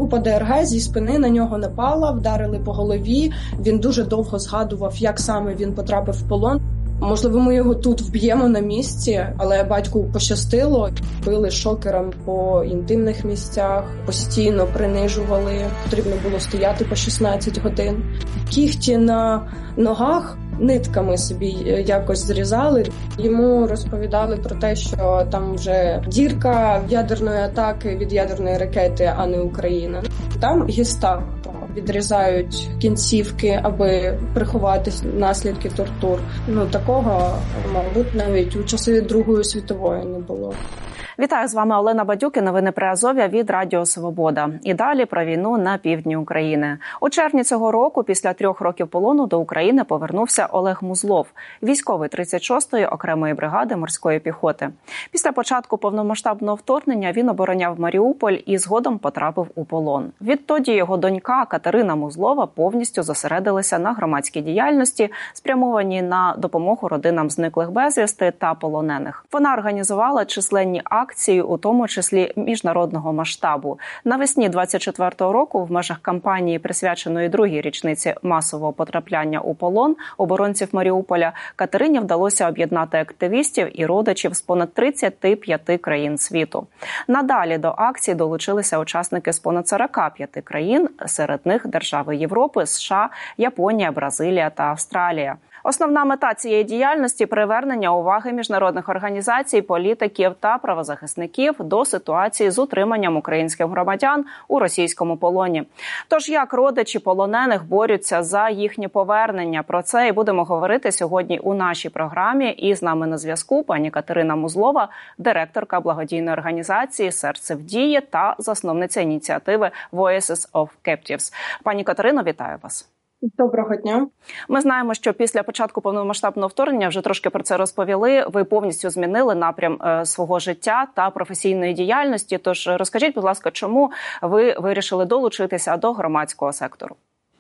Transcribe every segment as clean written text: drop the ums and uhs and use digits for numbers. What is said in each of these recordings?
Група ДРГ зі спини на нього напала, вдарили по голові. Він дуже довго згадував, як саме він потрапив в полон. Можливо, ми його тут вб'ємо на місці, але батьку пощастило. Били шокером по інтимних місцях, постійно принижували. Потрібно було стояти по 16 годин. Кігті на ногах нитками собі якось зрізали. Йому розповідали про те, що там вже дірка ядерної атаки від ядерної ракети, а не Україна. Там гестапо. Відрізають кінцівки, аби приховати наслідки тортур. Такого, мабуть, навіть у часи Другої світової не було. Вітаю, з вами Олена Бадюк і новини Приазов'я від Радіо Свобода. І далі про війну на півдні України. У червні цього року, після 3 років полону, до України повернувся Олег Музлов, військовий 36-ї окремої бригади морської піхоти. Після початку повномасштабного вторгнення він обороняв Маріуполь і згодом потрапив у полон. Відтоді його донька Катерина Музлова повністю зосередилася на громадській діяльності, спрямованій на допомогу родинам зниклих безвісти та полонених. Вона організувала численні акції, у тому числі міжнародного масштабу. Навесні 24-го року в межах кампанії, присвяченої другій річниці масового потрапляння у полон оборонців Маріуполя, Катерині вдалося об'єднати активістів і родичів з понад 35 країн світу. Надалі до акції долучилися учасники з понад 45 країн, серед них держави Європи, США, Японія, Бразилія та Австралія. Основна мета цієї діяльності – привернення уваги міжнародних організацій, політиків та правозахисників до ситуації з утриманням українських громадян у російському полоні. Тож, як родичі полонених борються за їхнє повернення? Про це і будемо говорити сьогодні у нашій програмі. І з нами на зв'язку пані Катерина Музлова, директорка благодійної організації «Серце в дії» та засновниця ініціативи Voices of Captives. Пані Катерино, вітаю вас. Доброго дня. Ми знаємо, що після початку повномасштабного вторгнення, вже трошки про це розповіли, ви повністю змінили напрям свого життя та професійної діяльності. Тож розкажіть, будь ласка, чому ви вирішили долучитися до громадського сектору?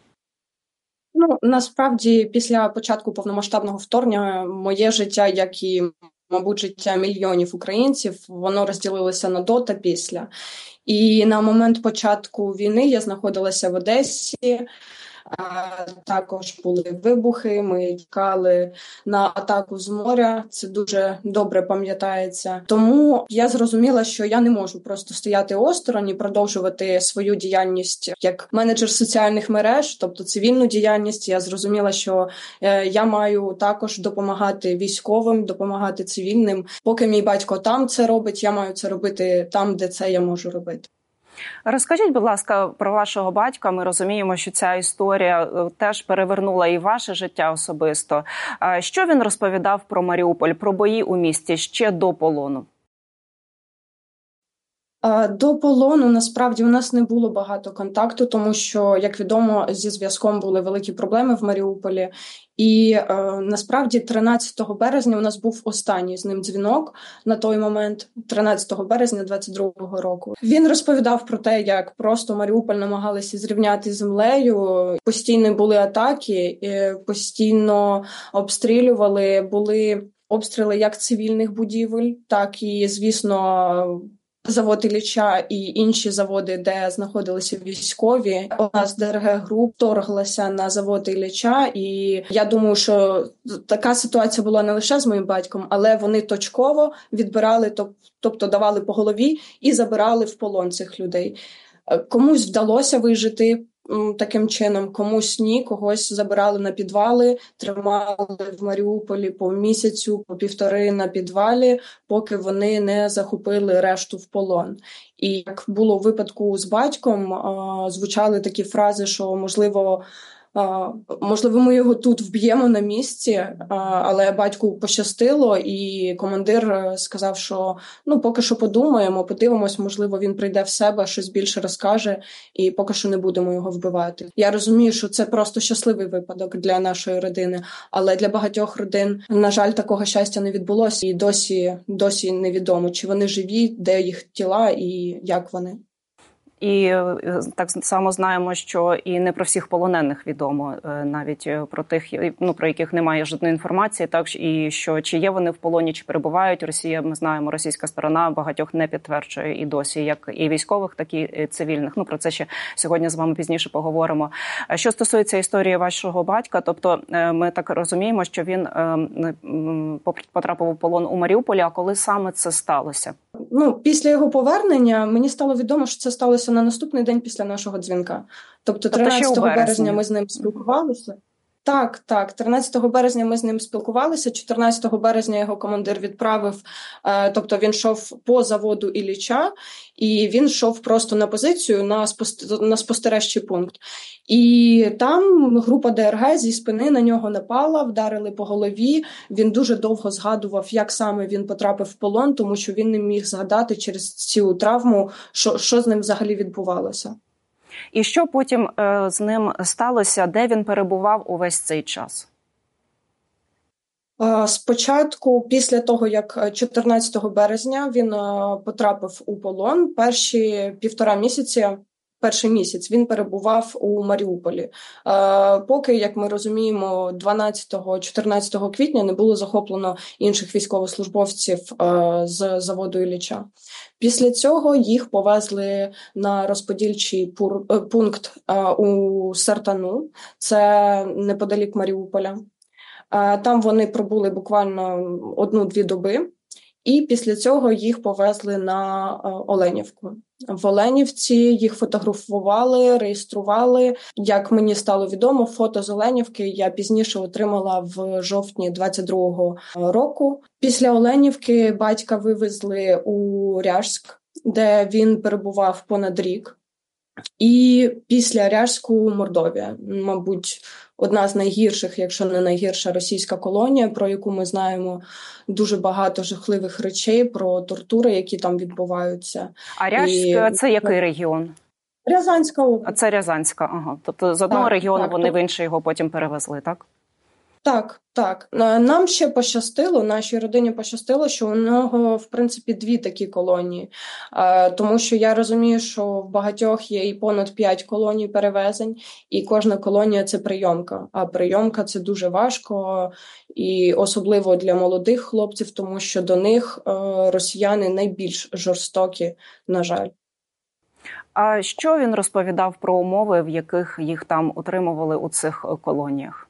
Насправді, після початку повномасштабного вторгнення моє життя, як і, мабуть, життя мільйонів українців, воно розділилося на до та після. І на момент початку війни я знаходилася в Одесі. Також були вибухи, ми чекали на атаку з моря, це дуже добре пам'ятається. Тому я зрозуміла, що я не можу просто стояти осторонь і продовжувати свою діяльність як менеджер соціальних мереж, тобто цивільну діяльність. Я зрозуміла, що я маю також допомагати військовим, допомагати цивільним. Поки мій батько там це робить, я маю це робити там, де це я можу робити. Розкажіть, будь ласка, про вашого батька. Ми розуміємо, що ця історія теж перевернула і ваше життя особисто. Що він розповідав про Маріуполь, про бої у місті ще до полону? До полону, насправді, у нас не було багато контакту, тому що, як відомо, зі зв'язком були великі проблеми в Маріуполі. І насправді 13 березня у нас був останній з ним дзвінок на той момент, 13 березня 22-го року. Він розповідав про те, як просто Маріуполь намагалися зрівняти з землею. Постійно були атаки, постійно обстрілювали, були обстріли як цивільних будівель, так і, звісно, завод Ілліча і інші заводи, де знаходилися військові. Одна з ДРГ-груп вторглася на завод Ілліча, і я думаю, що така ситуація була не лише з моїм батьком, але вони точково відбирали, тобто давали по голові і забирали в полон цих людей. Комусь вдалося вижити таким чином, комусь ні, когось забирали на підвали, тримали в Маріуполі по місяцю, по півтори на підвалі, поки вони не захопили решту в полон. І як було в випадку з батьком, звучали такі фрази, що можливо, ми його тут вб'ємо на місці, але батьку пощастило, і командир сказав, що поки що подумаємо, подивимось, можливо, він прийде в себе, щось більше розкаже, і поки що не будемо його вбивати. Я розумію, що це просто щасливий випадок для нашої родини, але для багатьох родин, на жаль, такого щастя не відбулося, і досі невідомо, чи вони живі, де їх тіла і як вони. І так само знаємо, що і не про всіх полонених відомо, навіть про тих, про яких немає жодної інформації, так і що чи є вони в полоні, чи перебувають. Росія, ми знаємо, російська сторона багатьох не підтверджує і досі, як і військових, так і цивільних. Про це ще сьогодні з вами пізніше поговоримо. Що стосується історії вашого батька, тобто ми так розуміємо, що він потрапив у полон у Маріуполі. А коли саме це сталося? Після його повернення мені стало відомо, що це сталося на наступний день після нашого дзвінка. Тобто 13 березня ми з ним спілкувалися. Так, 13 березня ми з ним спілкувалися, 14 березня його командир відправив, тобто він йшов по заводу Ілліча, і він йшов просто на позицію, на спостережчий пункт. І там група ДРГ зі спини на нього напала, вдарили по голові, він дуже довго згадував, як саме він потрапив в полон, тому що він не міг згадати через цю травму, що з ним взагалі відбувалося. І що потім з ним сталося? Де він перебував увесь цей час? Спочатку, після того, як 14 березня він потрапив у полон, перший місяць він перебував у Маріуполі. Поки, як ми розуміємо, 12-14 квітня не було захоплено інших військовослужбовців з заводу Ілліча. Після цього їх повезли на розподільчий пункт у Сартану, це неподалік Маріуполя. Там вони пробули буквально 1-2 доби. І після цього їх повезли на Оленівку. В Оленівці їх фотографували, реєстрували. Як мені стало відомо, фото з Оленівки я пізніше отримала в жовтні 22-го року. Після Оленівки батька вивезли у Ряжськ, де він перебував понад рік. І після Ряжську Мордовія, мабуть, одна з найгірших, якщо не найгірша російська колонія, про яку ми знаємо дуже багато жахливих речей, про тортури, які там відбуваються. А Ряжськ – це який регіон? Рязанська область. А це Рязанська, ага. Тобто з одного регіону вони в інший його потім перевезли, так? Так. Нам ще пощастило, нашій родині пощастило, що у нього, в принципі, 2 такі колонії. Тому що я розумію, що в багатьох є і понад 5 колоній перевезень, і кожна колонія – це прийомка. А прийомка – це дуже важко, і особливо для молодих хлопців, тому що до них росіяни найбільш жорстокі, на жаль. А що він розповідав про умови, в яких їх там утримували у цих колоніях?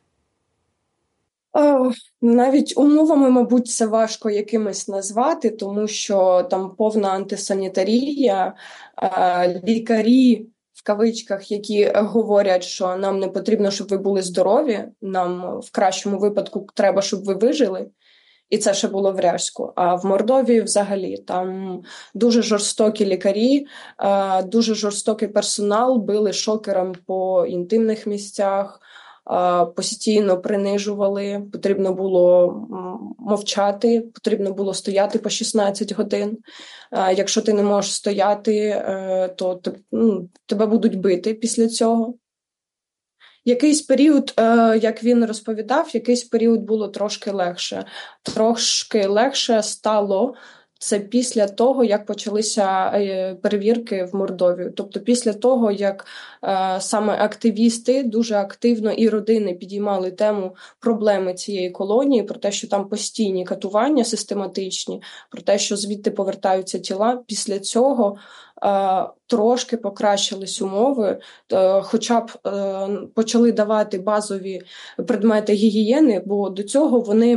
Навіть умовами, мабуть, це важко якимось назвати, тому що там повна антисанітарія, лікарі, в кавичках, які говорять, що нам не потрібно, щоб ви були здорові, нам в кращому випадку треба, щоб ви вижили. І це ще було в Ряжську. А в Мордовії взагалі там дуже жорстокі лікарі, дуже жорстокий персонал, били шокером по інтимних місцях, постійно принижували, потрібно було мовчати, потрібно було стояти по 16 годин. Якщо ти не можеш стояти, то тебе будуть бити після цього. Якийсь період, як він розповідав, якийсь період було трошки легше. Трошки легше стало це після того, як почалися перевірки в Мордовію. Тобто після того, як саме активісти дуже активно і родини підіймали тему проблеми цієї колонії, про те, що там постійні катування систематичні, про те, що звідти повертаються тіла, після цього трошки покращились умови, хоча б почали давати базові предмети гігієни, бо до цього вони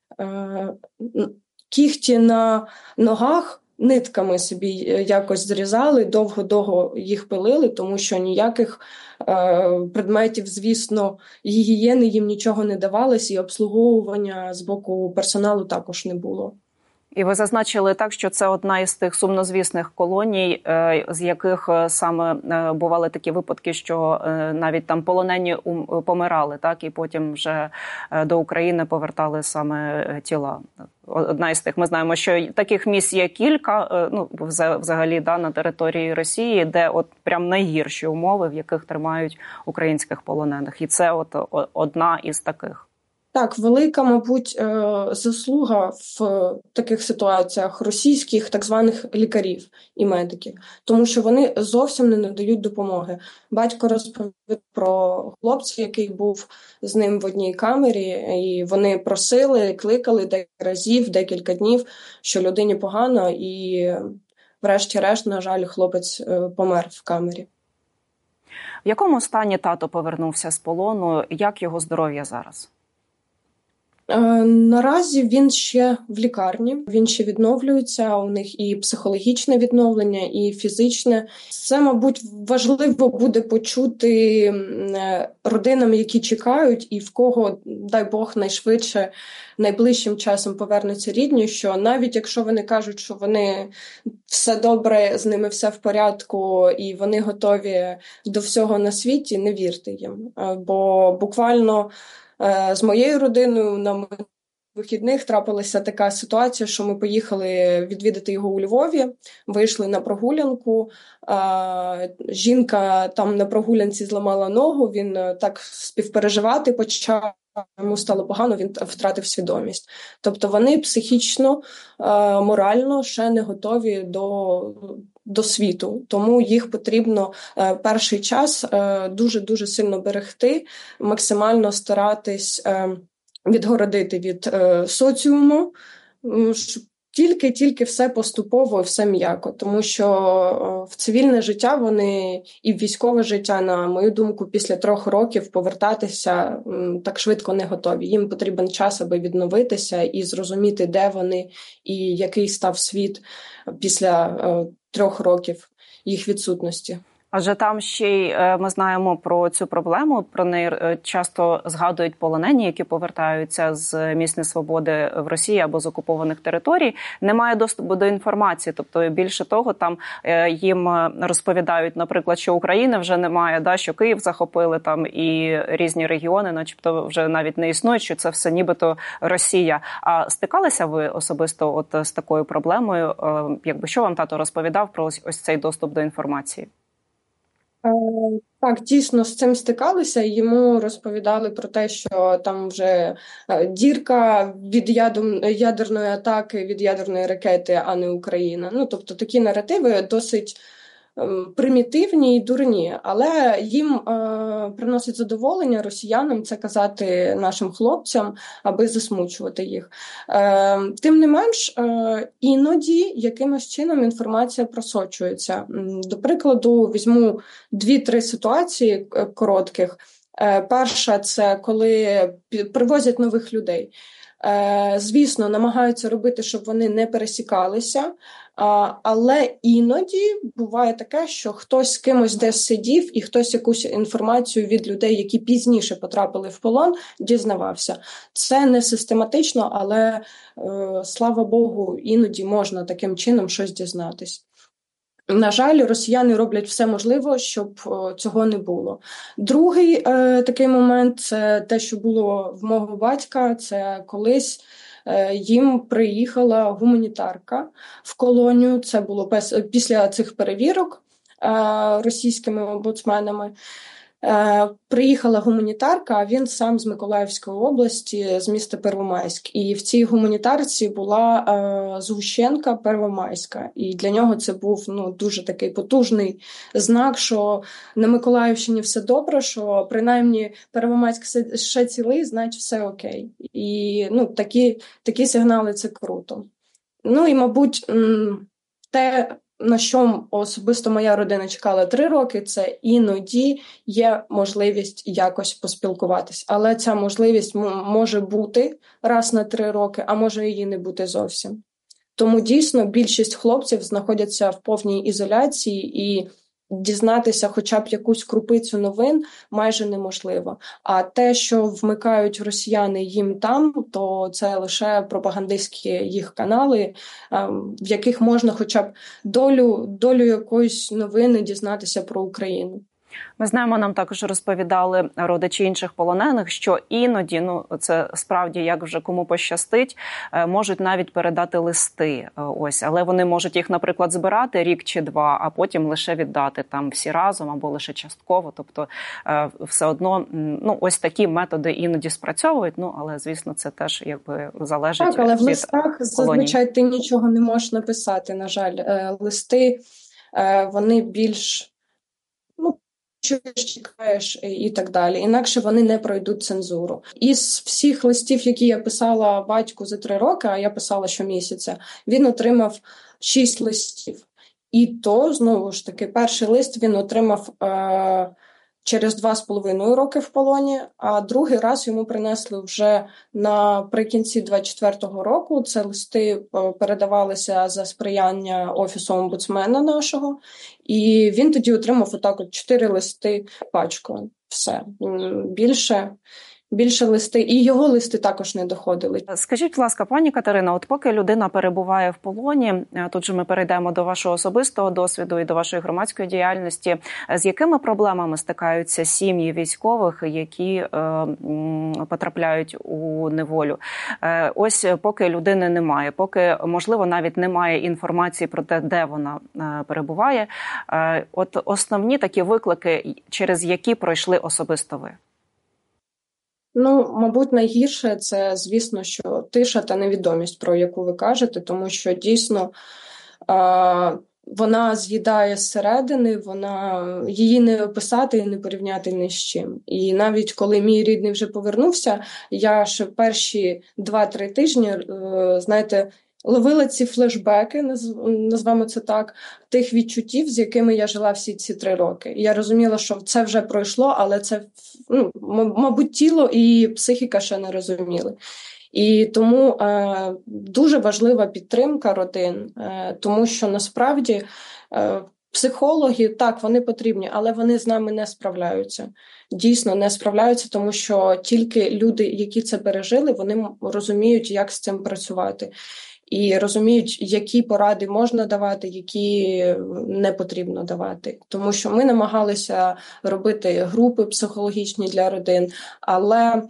кігті на ногах нитками собі якось зрізали, довго-довго їх пилили, тому що ніяких предметів, звісно, гігієни їм нічого не давалось, і обслуговування з боку персоналу також не було. І ви зазначили так, що це одна із тих сумнозвісних колоній, з яких саме бували такі випадки, що навіть там полонені помирали, так, і потім вже до України повертали саме тіла. Одна із тих, ми знаємо, що таких місць є кілька, взагалі, на території Росії, де от прям найгірші умови, в яких тримають українських полонених. І це от одна із таких. Так, велика, мабуть, заслуга в таких ситуаціях російських так званих лікарів і медиків, тому що вони зовсім не надають допомоги. Батько розповів про хлопця, який був з ним в одній камері, і вони просили, кликали декілька разів, декілька днів, що людині погано, і врешті-решт, на жаль, хлопець помер в камері. В якому стані тато повернувся з полону? Як його здоров'я зараз? Наразі він ще в лікарні, він ще відновлюється, у них і психологічне відновлення, і фізичне. Це, мабуть, важливо буде почути родинам, які чекають, і в кого, дай Бог, найшвидше, найближчим часом повернуться рідні, що навіть якщо вони кажуть, що вони все добре, з ними все в порядку, і вони готові до всього на світі, не вірте їм. Бо буквально з моєю родиною на вихідних трапилася така ситуація, що ми поїхали відвідати його у Львові, вийшли на прогулянку, жінка там на прогулянці зламала ногу, він так співпереживати почав, йому стало погано, він втратив свідомість. Тобто вони психічно, морально ще не готові до світу, тому їх потрібно перший час дуже-дуже сильно берегти, максимально старатись відгородити від соціуму, тільки все поступово, все м'яко, тому що в цивільне життя вони і в військове життя, на мою думку, після 3 років повертатися так швидко не готові. Їм потрібен час, аби відновитися і зрозуміти, де вони і який став світ після 3 років їх відсутності. Адже там ще й ми знаємо про цю проблему, про неї часто згадують полонені, які повертаються з місць несвободи в Росії або з окупованих територій. Немає доступу до інформації, тобто більше того, там їм розповідають, наприклад, що України вже немає, що Київ захопили там і різні регіони, начебто вже навіть не існують, що це все нібито Росія. А стикалися ви особисто з такою проблемою? Що вам тато розповідав про ось цей доступ до інформації? Так, дійсно, з цим стикалися. Йому розповідали про те, що там вже дірка від ядерної атаки, від ядерної ракети, а не Україна. Тобто такі наративи досить примітивні і дурні, але їм приносить задоволення росіянам це казати нашим хлопцям, аби засмучувати їх. Тим не менш, іноді якимось чином інформація просочується. До прикладу, візьму 2-3 ситуації коротких. Перша – це коли привозять нових людей. Звісно, намагаються робити, щоб вони не пересікалися, але іноді буває таке, що хтось з кимось десь сидів і хтось якусь інформацію від людей, які пізніше потрапили в полон, дізнавався. Це не систематично, але, слава Богу, іноді можна таким чином щось дізнатись. На жаль, росіяни роблять все можливе, щоб цього не було. Другий такий момент – це те, що було в мого батька, це колись їм приїхала гуманітарка в колонію, це було після цих перевірок російськими омбудсменами. Приїхала гуманітарка, а він сам з Миколаївської області, з міста Первомайськ. І в цій гуманітарці була згущенка Первомайська. І для нього це був дуже такий потужний знак, що на Миколаївщині все добре, що принаймні Первомайськ ще цілий, значить все окей. І такі сигнали – це круто. І, мабуть, те, на що особисто моя родина чекала 3 роки, це іноді є можливість якось поспілкуватись. Але ця можливість може бути раз на 3 роки, а може її не бути зовсім. Тому дійсно більшість хлопців знаходяться в повній ізоляції і дізнатися хоча б якусь крупицю новин майже неможливо. А те, що вмикають росіяни їм там, то це лише пропагандистські їх канали, в яких можна хоча б долю якоїсь новини дізнатися про Україну. Ми знаємо, нам також розповідали родичі інших полонених, що іноді, це справді як вже кому пощастить, можуть навіть передати листи. Ось, але вони можуть їх, наприклад, збирати рік чи два, а потім лише віддати там всі разом або лише частково. Тобто, все одно, ось такі методи іноді спрацьовують. Але звісно, це теж якби залежить від але в листах зазвичай ти нічого не можеш написати. На жаль, листи вони більш чекаєш і так далі. Інакше вони не пройдуть цензуру. Із всіх листів, які я писала батьку за 3 роки, а я писала щомісяця, він отримав 6 листів. І то, знову ж таки, перший лист він отримав через 2,5 роки в полоні, а другий раз йому принесли вже наприкінці 24-го року. Це листи передавалися за сприяння Офісу омбудсмена нашого, і він тоді отримав отак 4 листи пачкою. Все. Більше листи. І його листи також не доходили. Скажіть, будь ласка, пані Катерино, от поки людина перебуває в полоні, тут же ми перейдемо до вашого особистого досвіду і до вашої громадської діяльності, з якими проблемами стикаються сім'ї військових, які потрапляють у неволю? Ось поки людини немає, поки, можливо, навіть немає інформації про те, де вона перебуває. От основні такі виклики, через які пройшли особисто ви? Мабуть, найгірше це, звісно, що тиша та невідомість, про яку ви кажете, тому що дійсно вона з'їдає зсередини, її не описати і не порівняти ні з чим. І навіть коли мій рідний вже повернувся, я ще перші 2-3 тижні, ловила ці флешбеки, назвемо це так, тих відчуттів, з якими я жила всі ці 3 роки. І я розуміла, що це вже пройшло, але це, мабуть, тіло і психіка ще не розуміли. І тому дуже важлива підтримка родин, тому що насправді психологи, так, вони потрібні, але вони з нами не справляються. Дійсно, не справляються, тому що тільки люди, які це пережили, вони розуміють, як з цим працювати. І розуміють, які поради можна давати, які не потрібно давати. Тому що ми намагалися робити групи психологічні для родин, але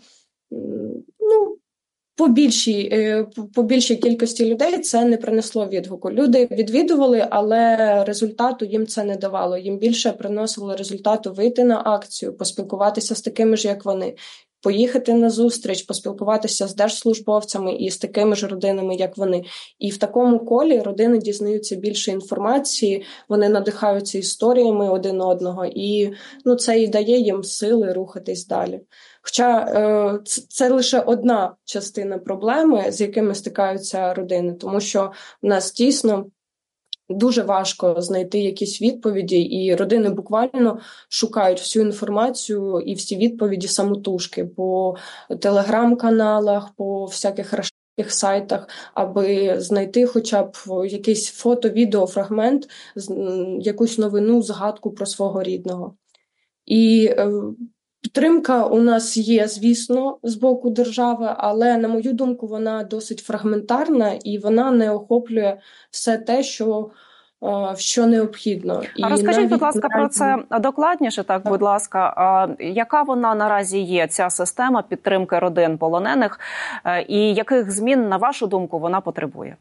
по більшій кількості людей це не принесло відгуку. Люди відвідували, але результату їм це не давало. Їм більше приносило результату вийти на акцію, поспілкуватися з такими ж, як вони, поїхати на зустріч, поспілкуватися з держслужбовцями і з такими ж родинами, як вони. І в такому колі родини дізнаються більше інформації, вони надихаються історіями один одного, і це і дає їм сили рухатись далі. Хоча це лише одна частина проблеми, з якими стикаються родини, тому що в нас дійсно дуже важко знайти якісь відповіді, і родини буквально шукають всю інформацію і всі відповіді самотужки по телеграм-каналах, по всяких рашистських сайтах, аби знайти хоча б якийсь фото-відеофрагмент, якусь новину, згадку про свого рідного. І підтримка у нас є, звісно, з боку держави, але, на мою думку, вона досить фрагментарна і вона не охоплює все те, що необхідно. А розкажіть, будь ласка, про це докладніше, будь ласка. Яка вона наразі є, ця система підтримки родин полонених, і яких змін, на вашу думку, вона потребує?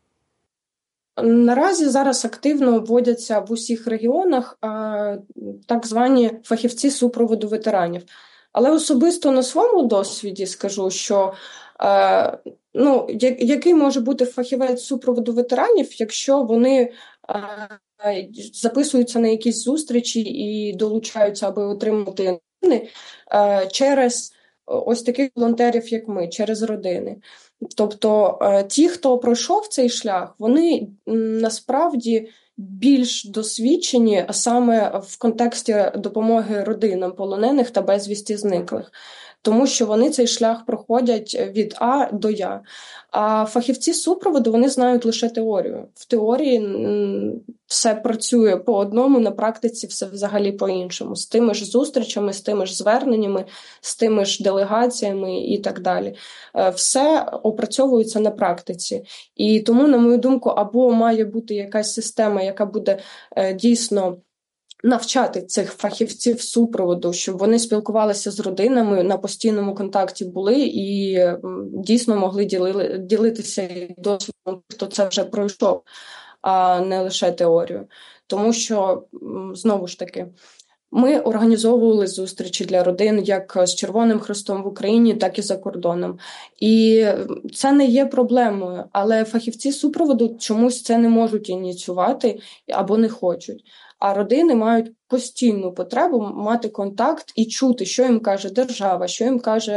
Наразі зараз активно вводяться в усіх регіонах так звані фахівці супроводу ветеранів. Але особисто на своєму досвіді скажу, що який може бути фахівець супроводу ветеранів, якщо вони записуються на якісь зустрічі і долучаються, аби отримати через ось таких волонтерів, як ми, через родини. Тобто ті, хто пройшов цей шлях, вони насправді більш досвідчені саме в контексті допомоги родинам полонених та безвісті зниклих. Тому що вони цей шлях проходять від А до Я. А фахівці супроводу, вони знають лише теорію. В теорії все працює по одному, на практиці все взагалі по-іншому. З тими ж зустрічами, з тими ж зверненнями, з тими ж делегаціями і так далі. Все опрацьовується на практиці. І тому, на мою думку, або має бути якась система, яка буде дійсно навчати цих фахівців супроводу, щоб вони спілкувалися з родинами, на постійному контакті були і дійсно могли ділитися досвідом, хто це вже пройшов, а не лише теорію. Тому що, знову ж таки, ми організовували зустрічі для родин як з Червоним Хрестом в Україні, так і за кордоном. І це не є проблемою, але фахівці супроводу чомусь це не можуть ініціювати або не хочуть. А родини мають постійну потребу мати контакт і чути, що їм каже держава, що їм каже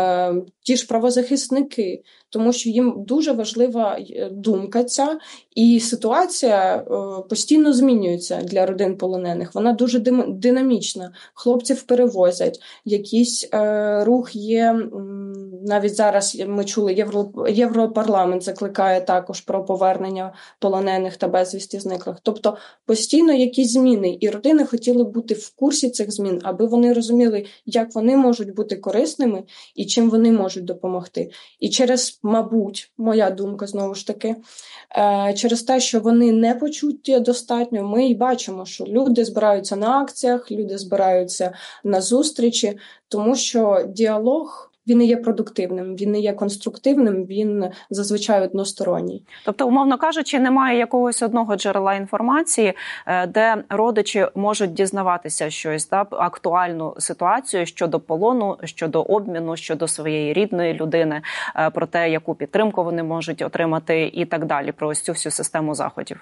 ті ж правозахисники, тому що їм дуже важлива думка ця, і ситуація постійно змінюється для родин полонених. Вона дуже динамічна. Хлопців перевозять, якийсь рух є, навіть зараз ми чули, Європарламент закликає також про повернення полонених та безвісті зниклих. Тобто постійно якісь зміни, і родини хотіли бути в курсі цих змін, аби вони розуміли, як вони можуть бути корисними і чим вони можуть допомогти. І через, мабуть, моя думка знову ж таки, через те, що вони не почуті достатньо, ми і бачимо, що люди збираються на акціях, люди збираються на зустрічі, тому що діалог, він не є продуктивним, він не є конструктивним, він зазвичай односторонній. Тобто, умовно кажучи, немає якогось одного джерела інформації, де родичі можуть дізнаватися щось, актуальну ситуацію щодо полону, щодо обміну, щодо своєї рідної людини, про те, яку підтримку вони можуть отримати і так далі, про ось цю всю систему заходів.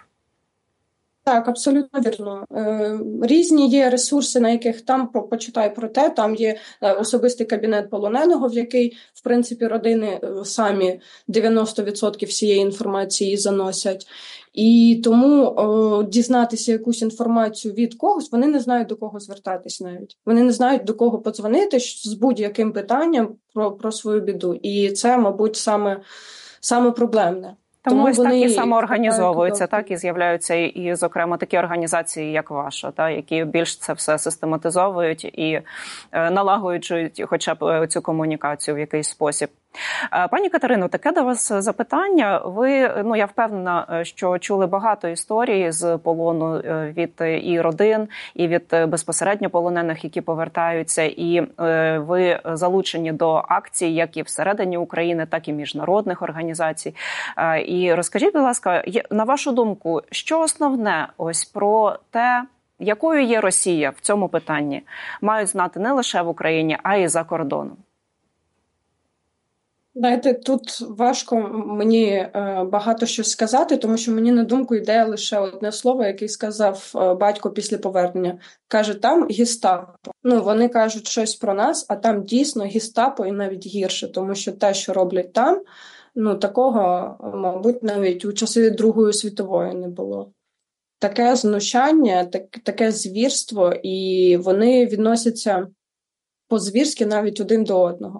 Так, абсолютно вірно. Різні є ресурси, на яких там почитай про те, там є особистий кабінет полоненого, в який, в принципі, родини самі 90% всієї інформації заносять. І тому дізнатися якусь інформацію від когось, вони не знають, до кого звертатись навіть. Вони не знають, до кого подзвонити з будь-яким питанням про свою біду. І це, мабуть, саме проблемне. Тому ось так і самоорганізовуються, так, і з'являються і, зокрема, такі організації, як ваша, та, які більш це все систематизовують і налагоджують хоча б цю комунікацію в якийсь спосіб. Пані Катерино, таке до вас запитання. Ви, я впевнена, що чули багато історій з полону від і родин, і від безпосередньо полонених, які повертаються, і ви залучені до акцій, як і всередині України, так і міжнародних організацій. І розкажіть, будь ласка, на вашу думку, що основне ось про те, якою є Росія в цьому питанні, мають знати не лише в Україні, а й за кордоном? Знаєте, тут важко мені багато що сказати, тому що мені на думку йде лише одне слово, яке сказав батько після повернення. Каже, там гестапо. Вони кажуть щось про нас, а там дійсно гестапо і навіть гірше, тому що те, що роблять там, такого, мабуть, навіть у часи Другої світової не було. Таке знущання, таке звірство, і вони відносяться по-звірськи навіть один до одного.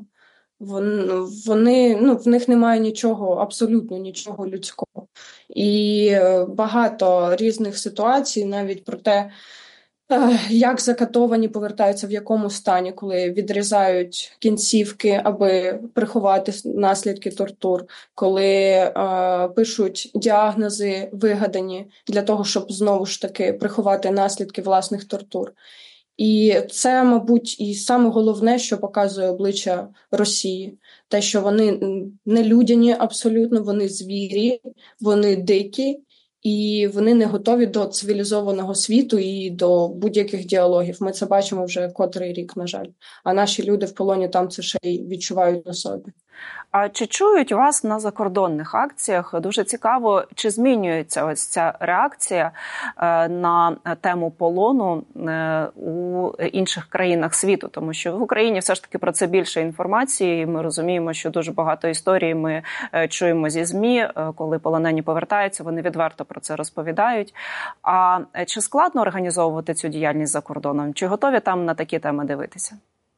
В них немає нічого, абсолютно нічого людського. І багато різних ситуацій, навіть про те, як закатовані повертаються в якому стані, коли відрізають кінцівки, аби приховати наслідки тортур, коли пишуть діагнози вигадані для того, щоб знову ж таки приховати наслідки власних тортур. І це, мабуть, і саме головне, що показує обличчя Росії. Те, що вони нелюдяні абсолютно, вони звірі, вони дикі, і вони не готові до цивілізованого світу і до будь-яких діалогів. Ми це бачимо вже котрий рік, на жаль. А наші люди в полоні там це ще й відчувають на собі. А чи чують вас на закордонних акціях? Дуже цікаво, чи змінюється ось ця реакція на тему полону у інших країнах світу? Тому що в Україні все ж таки про це більше інформації. Ми розуміємо, що дуже багато історій ми чуємо зі ЗМІ, коли полонені повертаються, вони відверто про це розповідають. А чи складно організовувати цю діяльність за кордоном? Чи готові там на такі теми дивитися?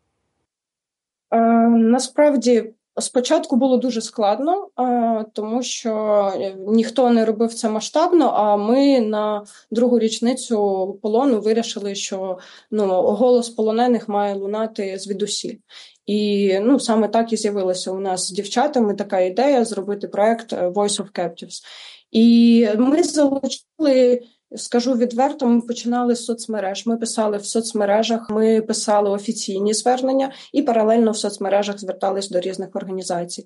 Насправді, спочатку було дуже складно, тому що ніхто не робив це масштабно, а ми на другу річницю полону вирішили, що голос полонених має лунати звідусіль. І саме так і з'явилася у нас з дівчатами така ідея зробити проект Voice of Captives. І ми залучили Скажу відверто, ми починали з соцмереж. Ми писали в соцмережах, ми писали офіційні звернення і паралельно в соцмережах звертались до різних організацій.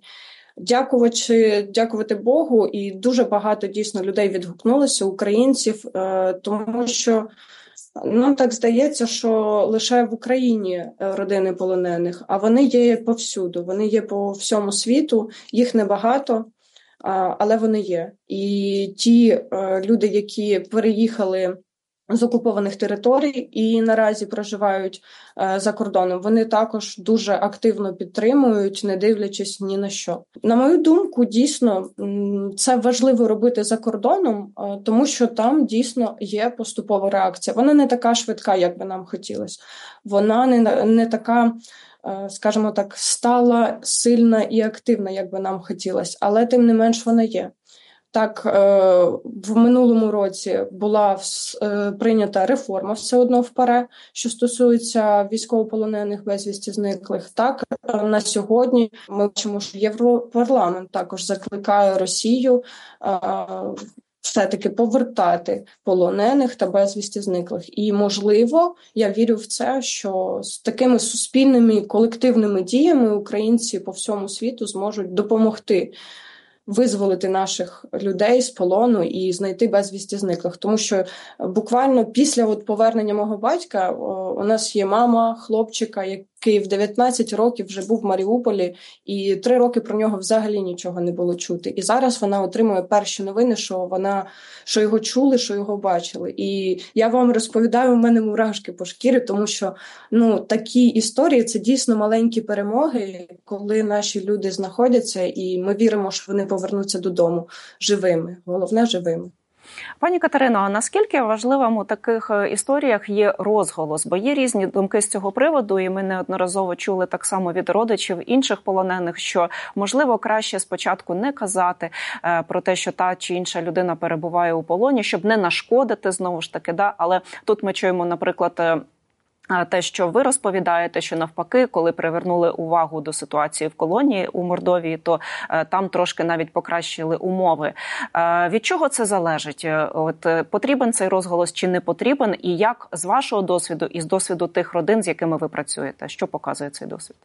Дякувати Богу, і дуже багато дійсно людей відгукнулося, українців, тому що нам так здається, що лише в Україні родини полонених, а вони є повсюду, вони є по всьому світу, їх небагато, але вони є. І ті люди, які переїхали з окупованих територій і наразі проживають за кордоном, вони також дуже активно підтримують, не дивлячись ні на що. На мою думку, дійсно, це важливо робити за кордоном, тому що там дійсно є поступова реакція. Вона не така швидка, як би нам хотілося. Вона не така, скажімо так, стала, сильна і активна, як би нам хотілося, але тим не менш вона є. Так, в минулому році була прийнята реформа все одно в ПАРЕ, що стосується військовополонених безвісті зниклих. Так, на сьогодні ми бачимо, що Європарламент також закликає Росію все-таки повертати полонених та безвісті зниклих. І, можливо, я вірю в це, що з такими суспільними колективними діями українці по всьому світу зможуть допомогти визволити наших людей з полону і знайти безвісті зниклих. Тому що буквально після повернення мого батька у нас є мама хлопчика, який в 19 років вже був в Маріуполі, і 3 роки про нього взагалі нічого не було чути. І зараз вона отримує перші новини, що його чули, що його бачили. І я вам розповідаю, у мене мурашки по шкірі, тому що такі історії – це дійсно маленькі перемоги, коли наші люди знаходяться, і ми віримо, що вони повернуться додому живими. Головне – живими. Пані Катерино, а наскільки важливим у таких історіях є розголос? Бо є різні думки з цього приводу, і ми неодноразово чули так само від родичів інших полонених, що, можливо, краще спочатку не казати про те, що та чи інша людина перебуває у полоні, щоб не нашкодити, знову ж таки. Але тут ми чуємо, наприклад, те, що ви розповідаєте, що навпаки, коли привернули увагу до ситуації в колонії у Мордовії, то там трошки навіть покращили умови. Від чого це залежить? Потрібен цей розголос чи не потрібен? І як з вашого досвіду і з досвіду тих родин, з якими ви працюєте? Що показує цей досвід?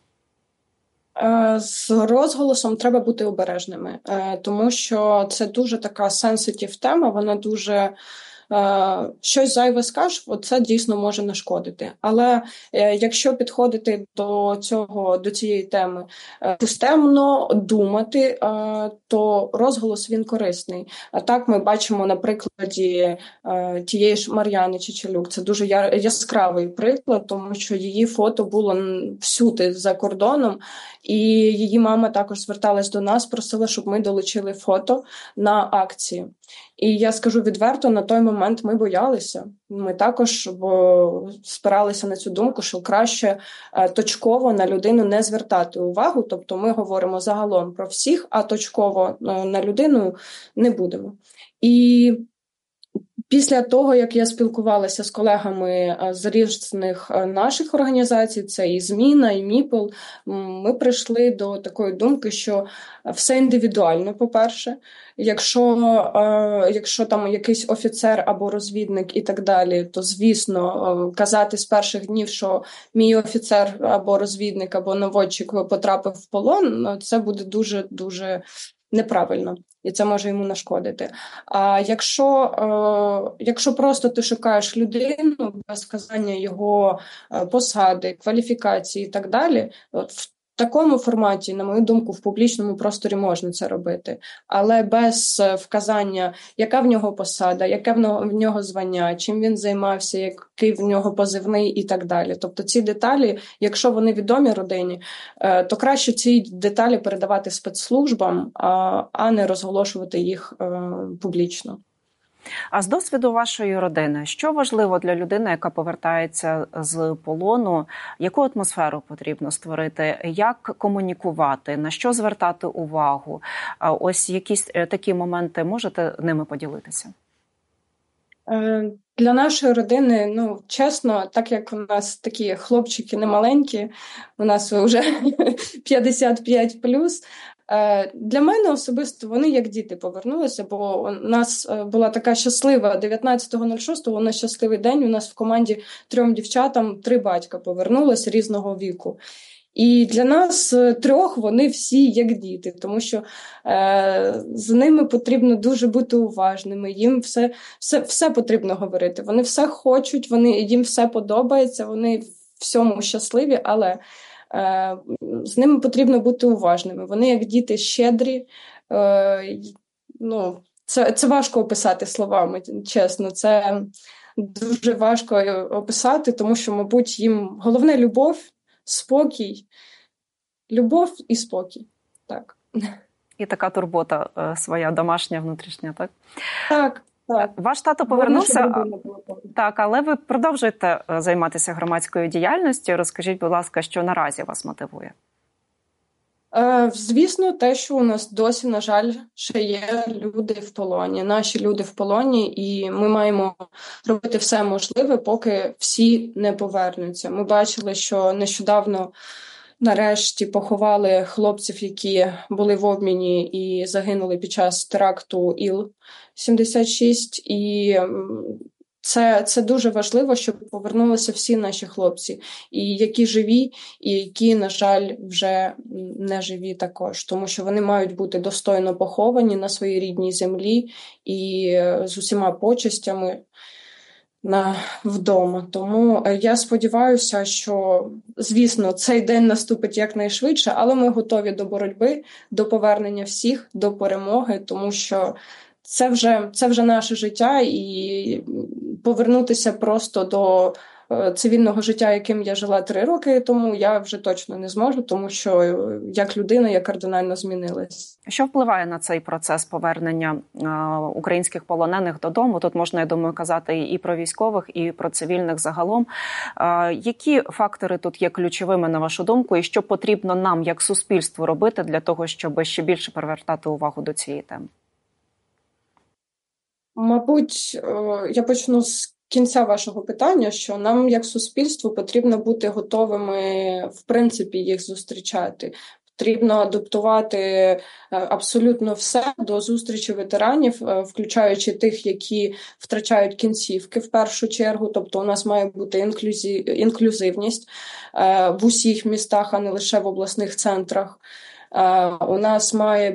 З розголосом треба бути обережними, тому що це дуже така сенситив тема, вона дуже... щось зайве скажеш, це дійсно може нашкодити. Але якщо підходити до цієї теми системно думати, то розголос він корисний. А так ми бачимо на прикладі тієї ж Мар'яни Чечелюк. Це дуже яскравий приклад, тому що її фото було всюди за кордоном, і її мама також зверталась до нас, просила, щоб ми долучили фото на акції. І я скажу відверто, на той момент ми боялися. Ми також спиралися на цю думку, що краще точково на людину не звертати увагу. Тобто ми говоримо загалом про всіх, а точково на людину не будемо. І після того, як я спілкувалася з колегами з різних наших організацій, це і Зміна, і МІПЛ, ми прийшли до такої думки, що все індивідуально, по-перше. Якщо там якийсь офіцер або розвідник і так далі, то, звісно, казати з перших днів, що мій офіцер або розвідник, або наводчик потрапив в полон, це буде дуже-дуже неправильно. І це може йому нашкодити. А якщо просто ти шукаєш людину без сказання його посади, кваліфікації і так далі, в такому форматі, на мою думку, в публічному просторі можна це робити. Але без вказання, яка в нього посада, яке в нього звання, чим він займався, який в нього позивний і так далі. Тобто ці деталі, якщо вони відомі родині, то краще ці деталі передавати спецслужбам, а не розголошувати їх публічно. А з досвіду вашої родини, що важливо для людини, яка повертається з полону? Яку атмосферу потрібно створити? Як комунікувати? На що звертати увагу? Ось якісь такі моменти, можете ними поділитися? Для нашої родини, чесно, так як у нас такі хлопчики немаленькі, у нас вже 55+, Для мене особисто вони як діти повернулися, бо у нас була така щаслива 19.06, у нас щасливий день, у нас в команді 3 дівчатам 3 батька повернулися різного віку. І для нас 3 вони всі як діти, тому що з ними потрібно дуже бути уважними, їм все потрібно говорити. Вони все хочуть, їм все подобається, вони всьому щасливі, але з ними потрібно бути уважними. Вони як діти щедрі, це важко описати словами, чесно, це дуже важко описати, тому що, мабуть, їм головне любов, спокій, любов і спокій. Так. І така турбота своя домашня, внутрішня, так? Так. Ваш тато повернувся, так, але ви продовжуєте займатися громадською діяльністю. Розкажіть, будь ласка, що наразі вас мотивує? Звісно, те, що у нас досі, на жаль, ще є люди в полоні, наші люди в полоні, і ми маємо робити все можливе, поки всі не повернуться. Ми бачили, що нещодавно нарешті поховали хлопців, які були в обміні і загинули під час теракту Іл-76, і це дуже важливо, щоб повернулися всі наші хлопці, і які живі, і які, на жаль, вже не живі також, тому що вони мають бути достойно поховані на своїй рідній землі і з усіма почестями вдома. Тому я сподіваюся, що, звісно, цей день наступить якнайшвидше, але ми готові до боротьби, до повернення всіх, до перемоги, тому що це вже наше життя, і повернутися просто до цивільного життя, яким я жила 3 роки тому, я вже точно не зможу, тому що як людина я кардинально змінилась. Що впливає на цей процес повернення українських полонених додому? Тут можна, я думаю, казати і про військових, і про цивільних загалом. Які фактори тут є ключовими, на вашу думку, і що потрібно нам, як суспільству, робити для того, щоб ще більше привертати увагу до цієї теми? Мабуть, я почну з кінця вашого питання, що нам, як суспільству, потрібно бути готовими, в принципі, їх зустрічати. Потрібно адаптувати абсолютно все до зустрічі ветеранів, включаючи тих, які втрачають кінцівки в першу чергу. Тобто у нас має бути інклюзивність в усіх містах, а не лише в обласних центрах. У нас має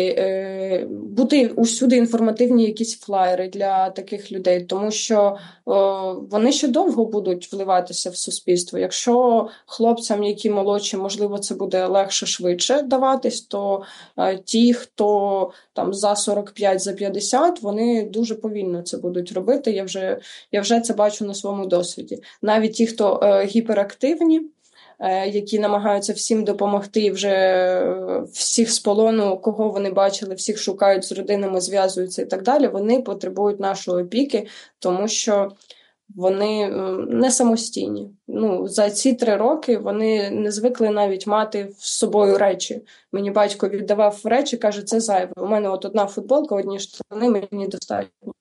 бути усюди інформативні якісь флаєри для таких людей, тому що вони ще довго будуть вливатися в суспільство. Якщо хлопцям, які молодші, можливо, це буде легше, швидше даватись, то ті, хто там за 45, за 50, вони дуже повільно це будуть робити. Я вже це бачу на своєму досвіді. Навіть ті, хто гіперактивні, які намагаються всім допомогти, вже всіх з полону, кого вони бачили, всіх шукають з родинами, зв'язуються і так далі, вони потребують нашої опіки, тому що вони не самостійні. За ці 3 роки вони не звикли навіть мати з собою речі. Мені батько віддавав речі, каже, це зайве. У мене одна футболка, одні штани, мені достатньо.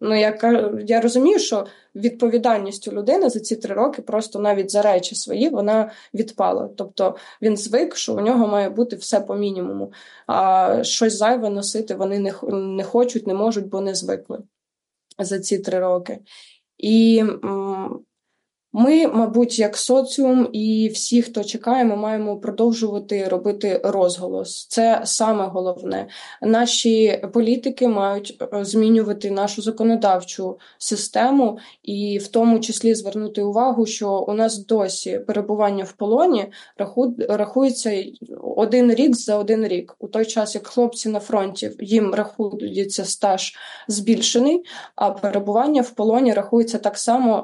Я розумію, що відповідальність у людини за ці 3 роки просто навіть за речі свої вона відпала. Тобто він звик, що у нього має бути все по мінімуму, а щось зайве носити вони не хочуть, не можуть, бо не звикли за ці 3 роки. І ми, мабуть, як соціум і всі, хто чекає, ми маємо продовжувати робити розголос. Це саме головне. Наші політики мають змінювати нашу законодавчу систему і в тому числі звернути увагу, що у нас досі перебування в полоні рахується 1 рік за 1 рік. У той час, як хлопці на фронті, їм рахується стаж збільшений, а перебування в полоні рахується так само,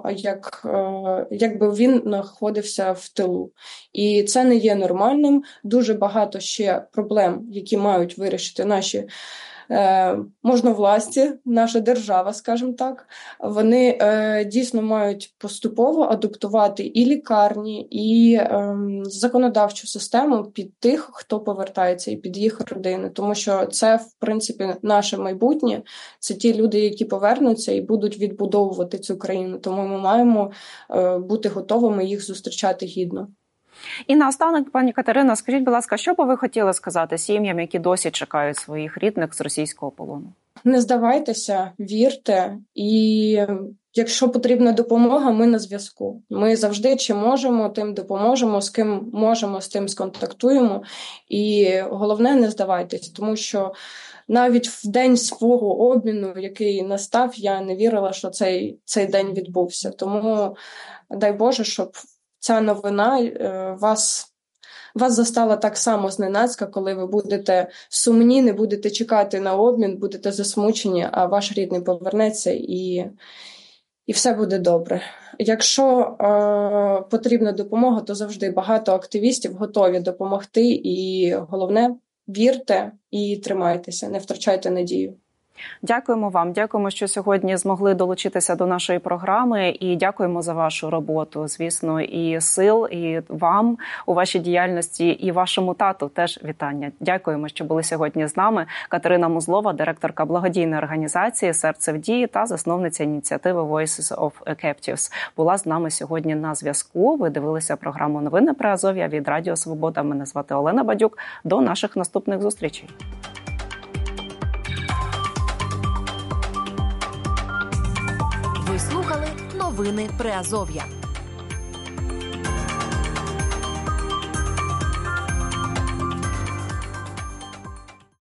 якби він знаходився в тилу. І це не є нормальним. Дуже багато ще проблем, які мають вирішити наші можновласті, наша держава, скажімо так. Вони дійсно мають поступово адаптувати і лікарні, і законодавчу систему під тих, хто повертається, і під їх родини. Тому що це, в принципі, наше майбутнє. Це ті люди, які повернуться і будуть відбудовувати цю країну. Тому ми маємо бути готовими їх зустрічати гідно. І наостанок, пані Катерино, скажіть, будь ласка, що би ви хотіли сказати сім'ям, які досі чекають своїх рідних з російського полону? Не здавайтеся, вірте, і якщо потрібна допомога, ми на зв'язку. Ми завжди чим можемо, тим допоможемо, з ким можемо, з тим сконтактуємо. І головне, не здавайтесь, тому що навіть в день свого обміну, який настав, я не вірила, що цей день відбувся. Тому дай Боже, щоб ця новина вас застала так само зненацька, коли ви будете сумні, не будете чекати на обмін, будете засмучені, а ваш рідний повернеться і все буде добре. Якщо потрібна допомога, то завжди багато активістів готові допомогти. І головне, вірте і тримайтеся, не втрачайте надію. Дякуємо вам, дякуємо, що сьогодні змогли долучитися до нашої програми, і дякуємо за вашу роботу, звісно, і сил, і вам у вашій діяльності, і вашому тату теж вітання. Дякуємо, що були сьогодні з нами. Катерина Музлова, директорка благодійної організації «Серце в дії» та засновниця ініціативи Voices of Captives, була з нами сьогодні на зв'язку. Ви дивилися програму «Новини Приазов'я» від Радіо Свобода. Мене звати Олена Бадюк. До наших наступних зустрічей. Ви слухали «Новини Приазов'я».